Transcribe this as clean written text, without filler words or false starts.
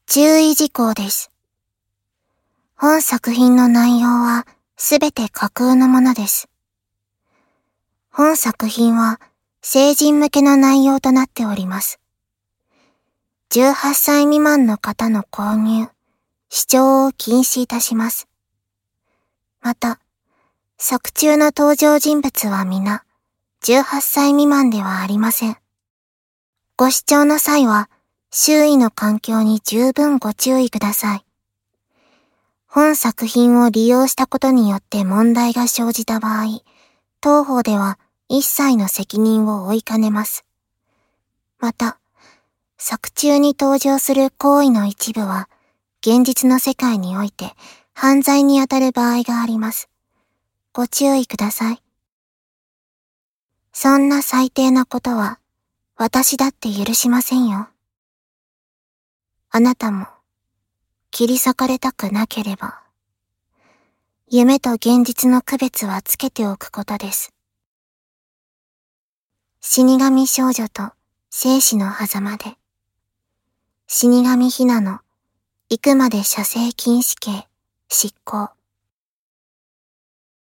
注意事項です。本作品の内容はすべて架空のものです。本作品は成人向けの内容となっております。18歳未満の方の購入、視聴を禁止いたします。また、作中の登場人物は皆、18歳未満ではありません。ご視聴の際は、周囲の環境に十分ご注意ください。本作品を利用したことによって問題が生じた場合、当方では一切の責任を負いかねます。また、作中に登場する行為の一部は、現実の世界において犯罪にあたる場合があります。ご注意ください。そんな最低なことは、私だって許しませんよ。あなたも、切り裂かれたくなければ、夢と現実の区別はつけておくことです。死神少女と生死の狭間で、死神ひなの行くまで射精禁止刑執行。